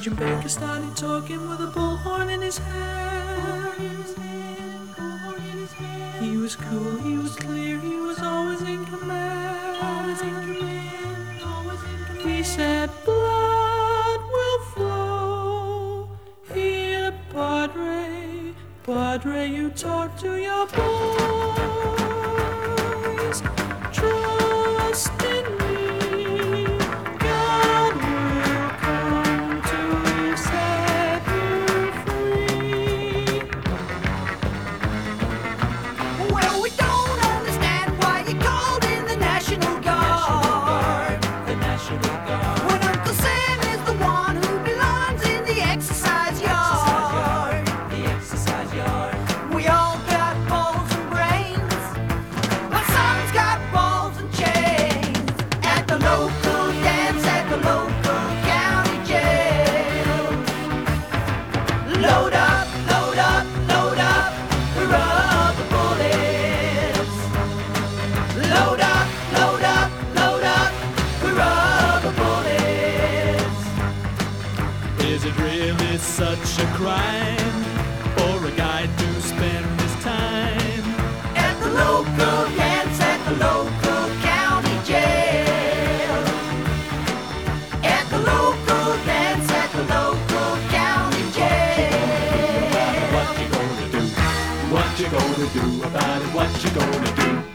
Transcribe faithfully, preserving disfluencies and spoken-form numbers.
Sergeant Baker started talking with a bullhorn in his hand. He was cool, he was clear, he was always in command. Always in command, always in command. He said, blood will flow here, Padre. Padre, you talk to your boys. Trust in me, God will come to set you free. Well, we don't understand why you called in the National Guard. The National Guard. When Uncle Sam is the one who belongs in the exercise yard. The exercise yard. We all got balls and brains, but some's got balls and chains. At the local dance, at the local county jail. Load up, load up, load up, we rub the bullets. Load up, load up, load up, we rub the bullets. Is it really such a crime for a guy to spend his time At the local dance, at the local county jail. At the local dance, at the local county jail. What you gonna do? What you gonna do about it? What you gonna do?